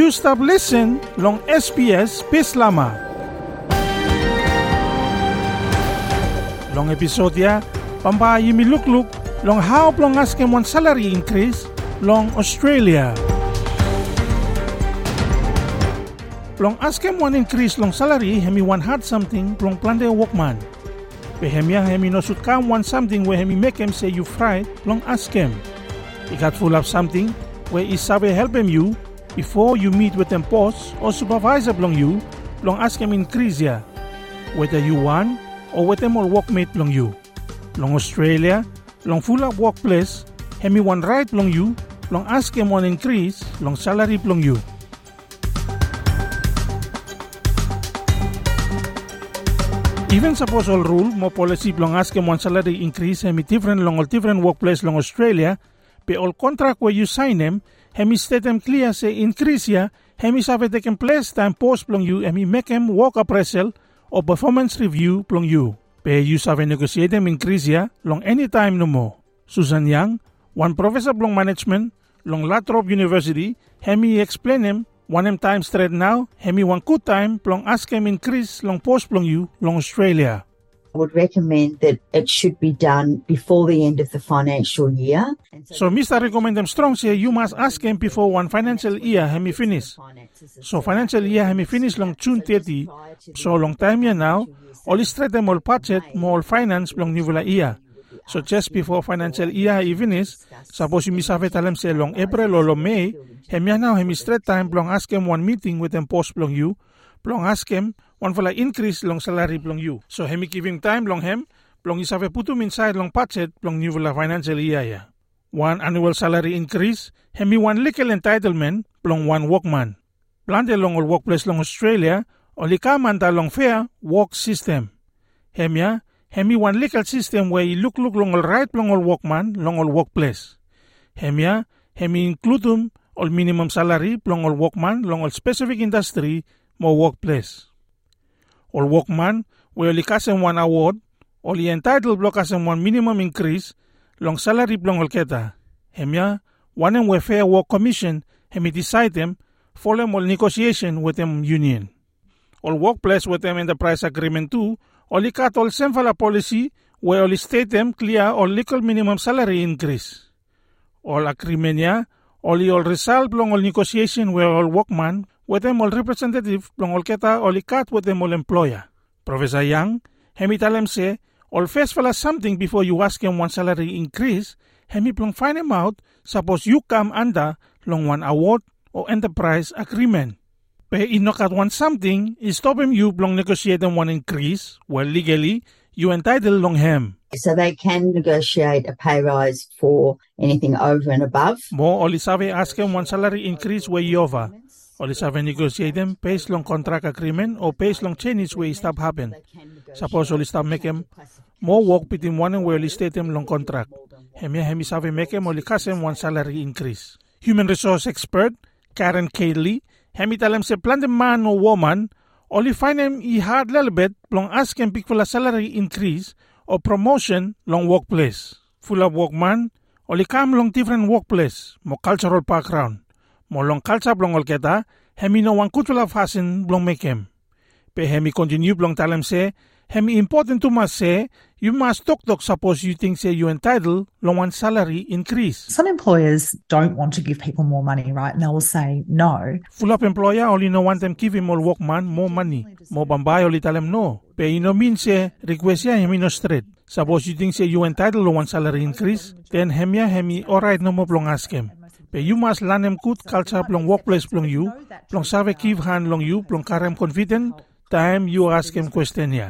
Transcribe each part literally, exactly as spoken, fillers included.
you stop listen long S B S Peace Lama. Long episode ya, pamba yumi look-look long how plong askem one salary increase long Australia. Plong askem one increase long salary hemi one had something plong plande workman. Pe hemia hemi no should come one something where hemi make him say you fried long askem. He got full of something where he sabe help him you before you meet with them boss or supervisor plong you plong askem increase ya. Whether you want or with them all workmate plong you. Long Australia, long full of workplace, hemi one right plong you, long askem one increase, long salary plong you. Even suppose all rule, mo policy plong askem one salary increase, hemi different long all different workplace long Australia, pe all contract where you sign them, hemi state them clear say increase ya, hemi save taken place time post plong you, hemi make them work appraisal or performance review plong you. Pe you save negotiate them increase ya, long any time no more. Susan Yang, one professor plong management, long Latrobe University, hemi explain them, one em time straight now, hemi one good time plong ask him increase long post plong you, long Australia. I would recommend that it should be done before the end of the financial year. So Mister recommend them strong say you must ask him before one financial year hemi finish. So financial year hemi finish long June thirtieth. So long time ya now, all straight them all budget, more finance long nivula year. So just before financial year he finish, suppose you miss have talem say long April or long May, hemi now hemi straight time plong ask him one meeting with them post plong you, plong ask him one for like increase long salary plong you. So hemi give him time long hem, plong is have put him inside long budget plong nivula financial year ya. One annual salary increase, hemi one legal entitlement plong one workman. Plante long all workplace long Australia, oli kamanta long fair work system. Hemia, hemi one legal system where you look look long all right long all workman long all workplace. Hemia, hemi include um all minimum salary plong all workman long all specific industry mo workplace. All workman where oli kasem one award, oli entitled block kasem one minimum increase long salary plong all keta. Hemia, one em we fair work commission hemi decide them follow all negotiation with them union. All workplace with them enterprise agreement too, only cut all semfala policy where only state them clear all legal minimum salary increase. All agreement ya, only all result long all negotiation where all workman with them all representative long all keta only cut with them all employer. Professor Yang, hemi tell them say, all first fella something before you ask him one salary increase, hemi plong find him out, suppose you come under long one award or enterprise agreement. Pe inokat one something, is stop him you plong negotiate them one increase, well legally, you entitled long him. So they can negotiate a pay rise for anything over and above. Mo oli sabe ask him one salary increase where you over. Oli sabe negotiate them based long contract agreement or based long changes where stop happen. Suppose oli stop make him more work between one and where oli state them long contract. Hemi hemi sabe make him oli cast him one salary increase. Human resource expert Karen Cayley, hemi tell him say plan the man or woman, only find him he hard little bit long ask him pick for a salary increase or promotion long workplace. Full of workman, only come long different workplace, more cultural background. More long culture long all keta, hemi no one could have hasen long make him. Pe hemi continue long tell him say, hemi important to must say, you must talk talk suppose you think say you entitled long one salary increase. Some employers don't want to give people more money, right? And they will say no. Full up employer only no want them give him all workman more money. More bambay only tell him no. Pe you no mean say request ya hemi no straight. Suppose you think say you entitled long one salary increase, then hemi ya hemi alright no more plong ask him. Pe you must learn them good culture plong workplace plong you, plong save give hand long you, plong karem confident, time you ask him question ya.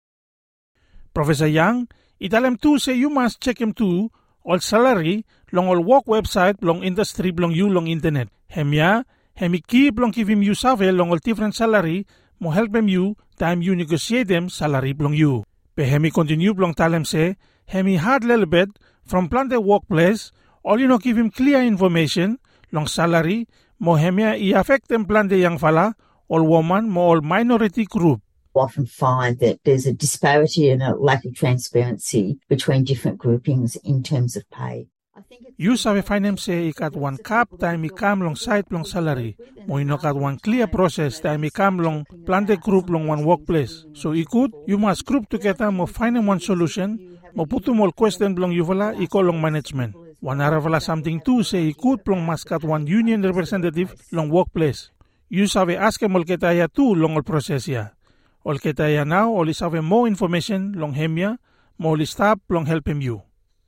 Professor Yang, I tell him too say you must check him too, all salary, long all work website, long industry, long you, long internet. Hemya, hemi keep long give him you save, long all different salary, mo help him you, time you negotiate them salary, long you. Pe hemi continue, long tell him say, hemi hard little bit, from plan the workplace, all you know give him clear information, long salary, mo hemya I affect them plan the young fella, all woman, mo all minority group. Often find that there's a disparity and a lack of transparency between different groupings in terms of pay. You sabi find say ikat one cap time ikam long site long salary. Mo inokat one clear process time ikam long plante group long one workplace. So ikut, you must group together mo find one solution. Mo putu mo question long yuvala iko long management. One aravala something too say ikut long maskat one union representative long workplace. You sabi ask em ol ketaya too long ol process ya. Ol ketaya now ol isabi more information long hemya mo ol stop long help him you.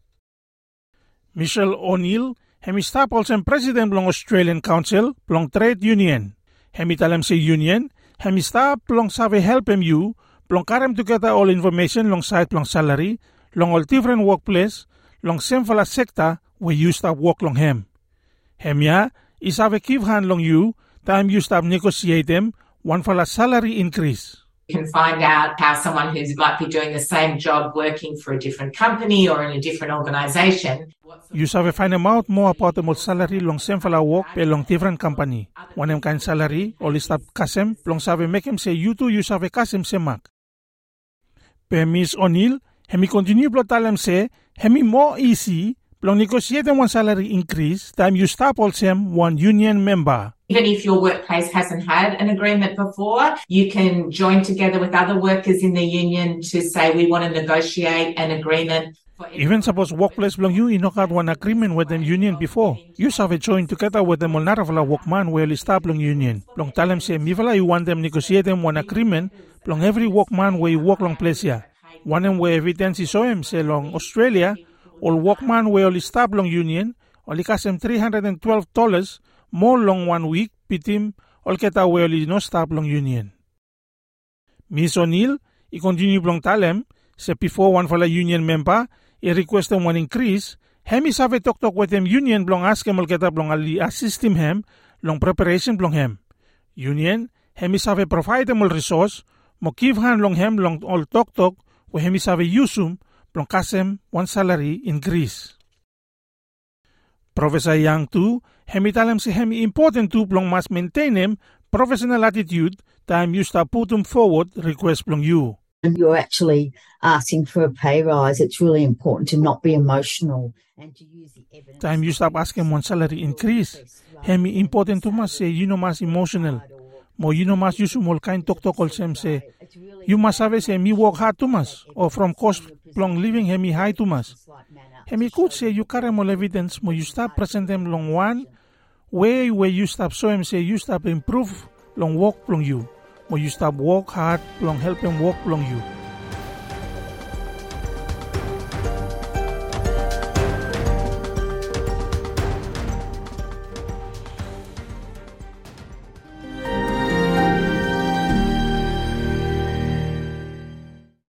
Michelle O'Neill, hemi stop also president long Australian Council long Trade Union. Hemi talem say union, hemi stop long sabi help him you, long karem together all information long site long salary, long all different workplace, long same fala sector where you stop work long hem. Hemya, isabi give hand long you, time you stop negotiate them, one fala salary increase. You can find out how someone who might be doing the same job working for a different company or in a different organization. You sabi find them out more about the salary long same fala work pe long different company. One em kind salary, all stop kasem, long sabi make him say you too you sabi kasem semak. Pe Miss O'Neill, hemi continue blo talem say, hemi more easy, long negotiate one salary increase, time you stop also one union member. Even if your workplace hasn't had an agreement before, you can join together with other workers in the union to say we want to negotiate an agreement. Even suppose workplace belong you not had one agreement with them union before. You have joined together with them on naravala workman where you stop long union. Long tell them say mivala you want them negotiate them one agreement, long every workman where you work long place here. One them where evidence is show him say long Australia, all workman where you stop long union, only cost them three hundred and twelve dollars more long one week pitim all keta where you no stop long union. Miss O'Neill, he continue long talem, say before one for la union member, he request them one increase, hemi save talk talk with them union long ask him all keta long ali assist him hem, long preparation long hem. Union, hemi save provide them all resource, mo give hand long hem long all talk talk, we hemi save usum, long kasem one salary increase. Professor Young too, hemi talem si hemi important too plong mas maintain him professional attitude time you start put him forward request plong you. And you're actually asking for a pay rise, it's really important to not be emotional and to use the evidence. Time you stop asking one salary increase, hemi important to mas say you know mas emotional. Mo you know mas you small kind talk talk all same say you must have say me work hard too much or from cost plong living hemi high too much. Hemi could say you carry more evidence mo you stop present them long one way where you stop show him say you stop improve long work long you. Mo you stop work hard long help him work long you.